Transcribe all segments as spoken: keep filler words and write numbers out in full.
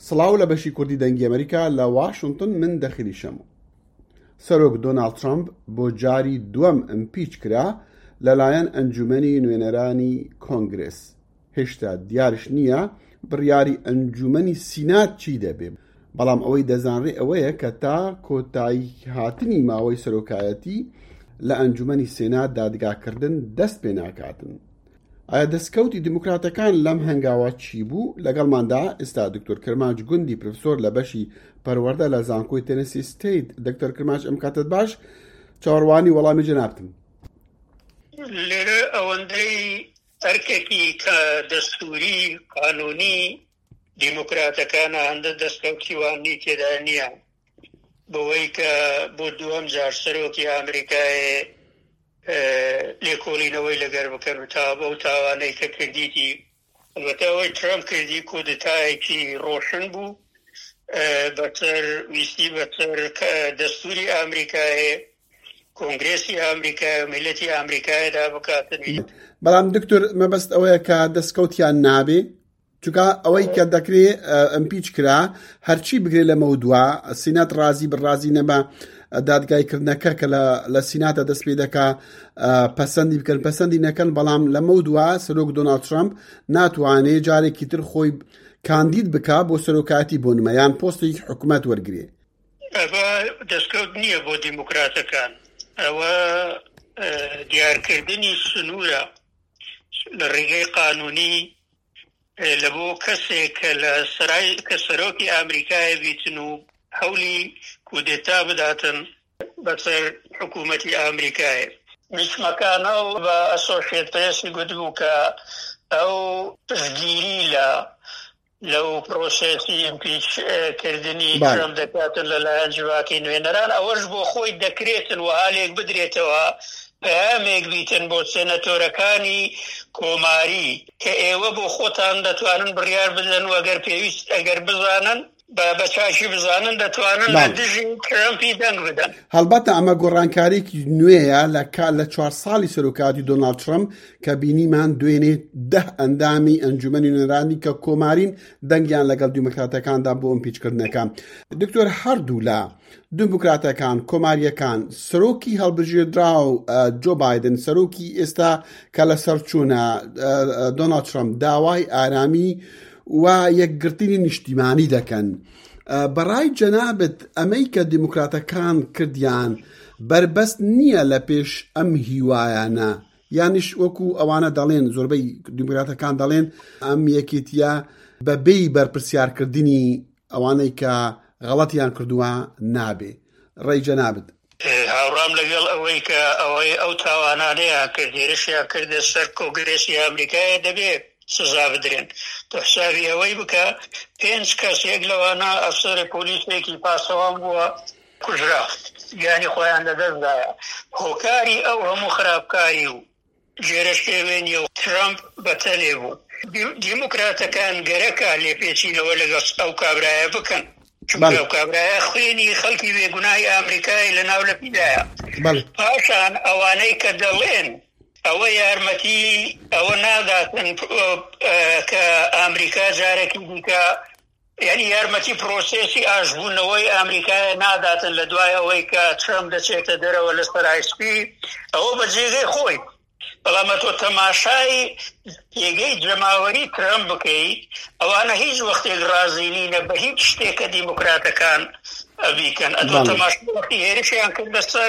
سڵاو لە بەشی کوردی دەنگی ئەمریکا لە واشنگتن من دەخلی شەمە. سەرۆک دۆناڵد ترامپ بۆ جاری دووەم ئیمپیچ کرا لەلایەن ئەنجومەنی نوێنەرانی کۆنگرێس. هێشتا دیارش نییە بڕیاری ئەنجومەنی سینات چی دەبێ، بەڵام ئەوەی دەزانرێ ئەوەیە کە تا کۆتایی هاتنی ماوەی سەرۆکایەتی لە ئەنجومەنی سێنات دادگاکردن دەست پێ ناکاتن. ئایا دەستکەوتی دیموکراتەکان لەم هەنگاوە چی بوو؟ لەگەڵماندا ئێستا دکتۆر کرماج گوندی پرۆفسۆر لە بەشی پەروەردە لە زانکۆی تێنەسی ستیت. دکتۆر کرماج ئەم کاتت باش، چاوەڕوانی وەڵامی جەنابتم. لێرە ئەوەندەی ئەرکێکی کە دەستوری قانونی دیموکراتەکانە هەندە دەستکەوتیوانی تێدا نییە بەوەی کە بۆ دووەم جار سەرۆکی ئەمریکای لێکۆڵینەوەی لەگەر بکەن و تا بەو تاوانەی کە کردیتی. ئەلبەتە ئەوەی ترامپ کردی کودتایەکی ڕۆشن بوو بەسەر ویستی بەسەر دەستوری ئەمریکای، کۆنگرێسی ئەمریکای و میلەتی ئەمریکایدا بکاتن. بەڵام دکتۆر مەبەست ئەوەیە کە دەستکەوتیان نابێ، چونکە ئەوەی کە دەکرێت ئەمپیچ کرا هەرچی بگرێ لەمە دووە سینات ڕازی بڕازی نەبە دادگایکردنەکە کە لە سیناتە دەست پێ دەکا پەسەندی بکەن پەسەندی نەکەن، بەڵام لەمە دووە سەرۆک دۆناڵد ترامپ ناتوانێت جارێکی تر خۆی کاندید بکا بۆ سەرۆکایەتی بۆ نمایان پۆستێکی حکوومەت وەرگرێ. ئەوە دەستکەوت نییە بۆ دیموکراتەکان، ئەوە دیارکردنی سنوورە لە ڕێگەی قانونی لە بۆ کەسێک کە لە سەرای کە سەرۆکی ئەمریکای بیتن و هەولی کودێتا بداتن بەسەر حکوومەتی ئەمریکای. میچمەکانە و بە ئەسۆشێت پرێسی گوتبوو کە ئەو پشتگیری لە لەو پرۆسێسی ئیمپیچکردنی ترامپ دەکاتن لەلایەن جوواکی نوێنەران، ئەوەش بۆ خۆی دەکرێتن و هەڵێک بدرێتەوە پەیامێک بیتن بۆ سێنەتۆرەکانی کۆماری کە ئێوە بۆ خۆتان دەتوانن بڕیار بدەن و ئەگەر پێویست ئەگەر بزانن بە چاکی بزانن دەتوانن لە دژی ترامپی دەنگ بدەن. هەڵبەتە ئەمە گۆڕانکاریکی نوێیە لە لە چوار ساڵی سەرۆکاتی دۆناڵد ترامپ کە بینیمان دوێنێ دەه ئەندامی ئەنجومەنی نوێنەرانی کە کۆمارین دەنگیان لەگەڵ دیموکراتەکاندا بۆ ئیمپیچکردنەکە. دکتۆر هەردوو لە دیموکراتەکان کۆماریەکان سەرۆکی هەڵبژێردرا و جۆ بایدن سەرۆکی ئێستا کە لە سەرچوونە دۆناڵد ترامپ داوای ئارامی و یەکگرتنی نیشتیمانی دەکەن. بەڕای جەنابەت ئەمەی کە دیموکراتەکان کردیان بربەست نییە لە پێش ئەم هیوایانە، یانیش وەکو ئەوانە دەڵێن زۆربەی دیموکراتەکان دەڵێن ئەم یەکێتیە بەبێی بەرپرسیارکردنی ئەوانەی کە غەڵەتیان کردووە نابێ. ڕێی جەنابەت هاوڕام لەگەڵ ئەوەی کە ئەوەی ئەو تاوانانەیە کرد هێرشیان کردە سەر کۆنگرێسی ئەمریکای دەبێت سزا بدرێن. تۆ حسابی ئەوەی بکە پێنج کەسێک لەوانە ئەفسەرە پۆلیسێکی پاسەوان بووە کوژرا، گیانی خۆیان لەدەستدایە. هۆکاری ئەو هەموو خراپکاری و جێرەشکێوێنی و ترامپ بەتەلێ بوو. دیموکراتەکان گەرەکە لێپێچینەوە لەگەڵ ئەو کابرایە بکەن، چونکە ئەو کابرایە خوێنی خەڵکی بێگوناهی ئەمریکای لە ناو لەپیدایە. پاشان ئەوانەی کە دەڵێن ئەوە یارمەتی ئەوە ناداتن کە ئەمریکا جارێکی دیکە، یعنی یارمەتی پرۆسێسی ئاشبوونەوەی ئەمریکای ناداتن لە دوای ئەوەی کە ترامپ دەچێتە دەرەوە لە سەرایسپی، ئەوە بە جێگەی خۆی. بەڵام تۆ تەماشای پێگەی جەماوەری ترامپ بکەیت، ئەوانە هیچ وەختێک ڕازی نینە بە هیچ شتێکە دیموکراتەکان ئەبیکەن. ئەتۆ تەماشای وەختی هێرشیان کرد بەسەر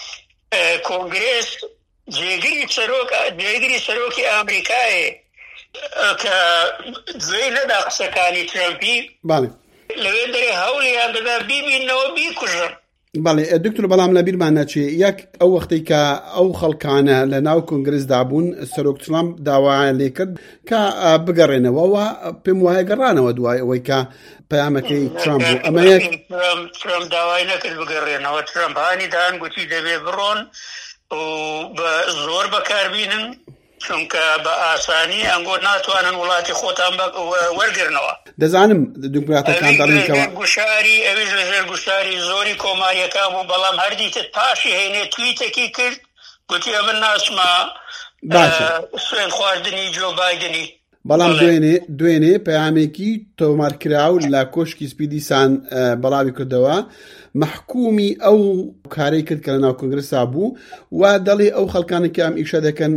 کۆنگرێس جێگیری سەرۆک جێگیری سەرۆکی ئەمریکایە کە گوێی نەدا قسەکانی ترامپی، لەوێ دەرێ هەوڵیان دەدا بیبینەوە بیکوژن. بەڵێ دکتۆر، بەڵام لە بیرمان نەچێ یەک ئەو وەختەی کە ئەو خەڵکانە لە ناو کۆنگرسدا بوون سەرۆک ترامپ داوایان لێ کرد کە بگەڕێنەوەەوە، پێم وایە گەڕانەوە دوای ئەوەی کە پەیامەکەی ترامپ بوو. ئەمە یەک ترامپ داوای نەکرد بگەڕێنەوە، ترامپ هانی دان گوتی دەبێ بڕۆن و بە زۆر بەکاربینن، چونکە بە ئاسانی ئەنگۆ ناتوانن وڵاتی خۆتان وەرگرنەوە. دەزانم دیموکراتەکان دەڵێنکەوە گوشاری ئەویش لەژێر گوشاری زۆری کۆماریەکان بوو، بەڵام هەردیتت پاشی هێنێ تویتێکی کرد گوتی ئەمە ناسمە سوێن خواردنی جۆ بایدنی. بەڵام دوێنێ دوێنێ پەیامێکی تۆمارکراو لە کۆشکی سپیدیسان بەڵاوی کردەوە، محکومی ئەو کارەی کرد کە لە ناو کۆنگرسا بوو و دەڵێ ئەو خەڵکانێکی ئەم ئیشە دەکەن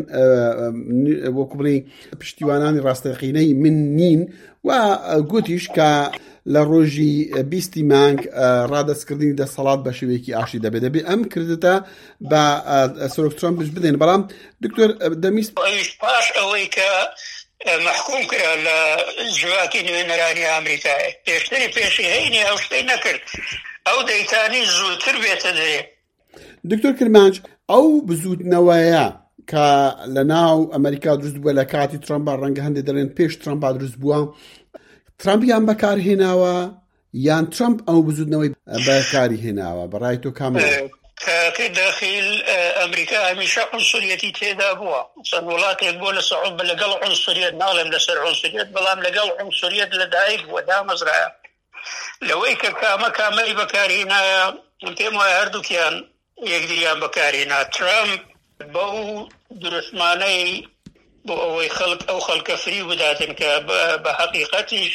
وەکو بڵێ پشتیوانانی ڕاستەقینەی من نین و گوتیش کە لە ڕۆژی بیستی مانگ ڕادەستکردنی دەسەڵات بە شێوەیەکی ئاشتی دەبێت دەبێ ئەم کردتە بە سەرۆک ترامپش بدەین. بەڵام دکتۆر دەمیست پاش ئەوەی کە محکوم کرا لە ژواکی نوێنەرانی ئەمریکای پێشتری پێشی هەینی ئەو شتەی نەکرد، ئەو دەیتانی زووتر بێتە دەرێ. دکتۆر کرمانج ئەو بزوتنەوەیە کە لە ناو ئەمریکا دروست بووە لە کاتی ترامپ ڕەنگە هەندێک دەڵێن پێش ترامپ دروست بووە، ترامپیان بەکارهێناوە یان ترامپ ئەو بزوتنەوەی بەکاری هێناوە؟ بەڕای تۆ کامە کە داخل ئەمریکا هەمیشە عنسوریەتی تێدا بووە، چەند وڵاتێک بۆ لە سەعود بە لەگەڵ عنسوریەت، ناڵێم لەسەر عنسوریەت، بەڵام لەگەڵ عنسوریەت لەدایک بووە، دامەزرایە. لەوەی کە کامە کامەی بەکارهێنایە پێم وایە هەردووکیان یەکدیریان بەکارهێنا. ترامپ بەو دروستمانەی بۆ ئەوەی خەڵک ئەو خەڵکە فری بداتن کە بە حەقیقەتیش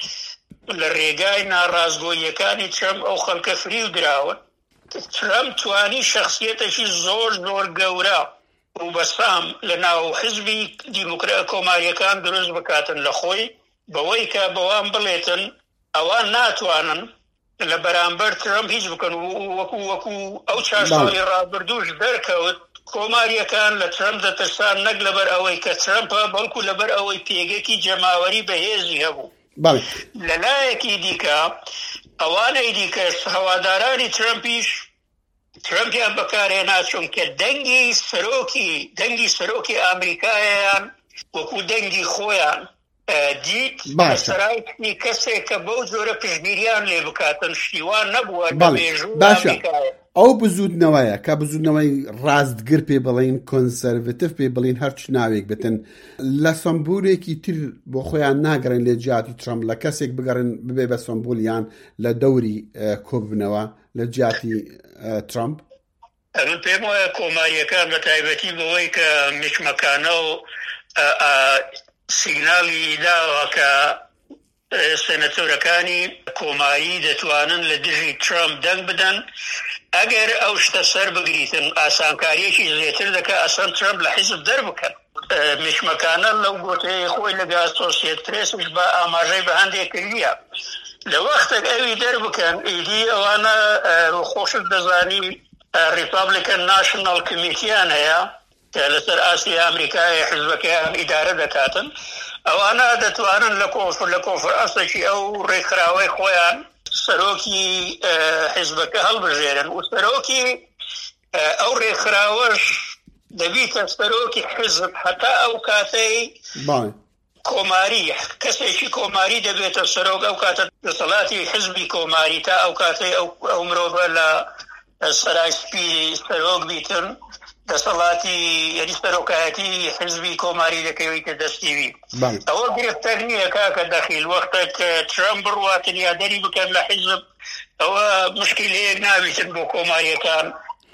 لە ڕێگای ناڕازگۆییەکانی ترامپ ئەو خەڵکە فری دراوە. ترامپ توانی شخصیەتێکی زۆر زۆر گەورە و بەسام لە ناو حزبی دیموکرات کۆماریەکان دروست بکاتن لە خۆی، بەوەی کە بەوان بڵێتن ئەوان ناتوانن لە بەرامبەر ترامپ هیچ بکەن. وەکو وەکو ئەو چار ساڵی ڕابردووش دەرکەوت کۆماریەکان لە ترامپ دەترسان، نەک لەبەر ئەوەی کە ترامپە، بەڵکو لەبەر ئەوەی پێگەکی جەماوەری بەهێزی هەبوو. لەلایەکی دیکە ئەوانەی دیکە هەوادارانی ترامپیش ترامپیان بەکارهێنا چونکە دەنگی سەرۆکی دەنگی سەرۆکی ئەمریکایان وەکو دەنگی خۆیان دیت سەرایکی کەسێک کە بەو جۆرە پشتگیریان لێ بکاتن شتیوان نەبووە بەمێژوو ئەمریکایە. ئەو بزوتنەوەیە کە بزوتنەوەی ڕاستگر پێ بڵین، کۆنسەرڤتیڤ پێ بڵین، هەرچ ناوێک بتن، لە سمبولێکی تر بۆ خۆیان ناگەڕن لێ جیاتی ترامپ، لە کەسێک بگەڕن ببێ بە سمبولیان لە دەوری کۆببنەوە لە جیاتی ترامپ. من پێم وایە کۆماریەکان بە تایبەتی بەوەی کە میچمەکانە و سیگناڵی داوە کە سێنەتۆرەکانی کۆماری دەتوانن لە دژی ترامپ دەنگ بدەن، ئەگەر ئەو شتە سەر بگریتن ئاسانکاریەکی زێتر دەکە ئەسان ترامپ لە حیزب دەربکەن. میشمەکانە لەو گۆتەی خۆی لەگە ئەسۆسیێت پرێسش بە ئاماژەی بە هەندێک کردیە لە وەختێک ئەوی دەربکەن. ئیدی ئەوانە خۆشت دەزانی ریپابلیکن ناشنال کمیتیان هەیە کە لەسەر ئاسی ئەمریکای حزبەکەیان ئیدارە دەکاتن، ئەوانە دەتوانن لە کۆفر لە کۆفر ئەسێکی ئەو ڕێکخراوەی خۆیان سەرۆکی حزبەکە هەڵبژێرن و سەرۆکی ئەو ڕێکخراوەش دەبیتە سەرۆکی حزب هەتا ئەو کاتەی کۆماری کەسێکی کۆماری دەبێتە سەرۆک ئەو کاتە دەسەڵاتی حزبی کۆماری تا ئەو کاتەی ئەو مرۆڤە لە سەرای سپی سەرۆک بیتن دەسەڵاتی یعنی سەرۆکایەتی حزبی کۆماری دەکەوێتە دەستیوی. ئەوە گرفتەر نییە کاکە دەخیل وەختێک ترامپ بڕواتن یا دەری بکەن لە حزب ئەوە مشکلەیەک نابێتن بۆ کۆماریەکان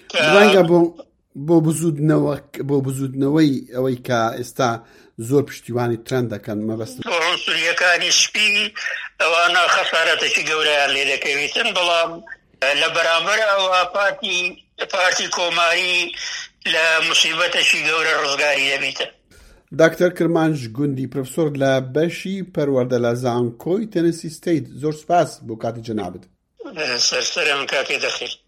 بۆ بزوودنەوە بۆ بزوودنەوەی ئەوەی کە ئێستا زۆر پشتیوانی ترند دەکەن مەبەست بۆ عنسوریەکانی سپی ئەوانە خەسارەتێکی گەورەیان لێ دەکەوێتن، بەڵام لە بەرامبەر ئەوە پارتی پارتی کۆماری لە موسیبەتێکی گەورە ڕزگاری دەبێتە. داکتەر کرمانج گوندی پرۆفسۆر لە بەشی پەروەردە لە زانکۆی تەنەسی ستەیت، زۆر سپاس بۆ کاتی جەنابەت. سەرسەرم کاکێ دەخیر.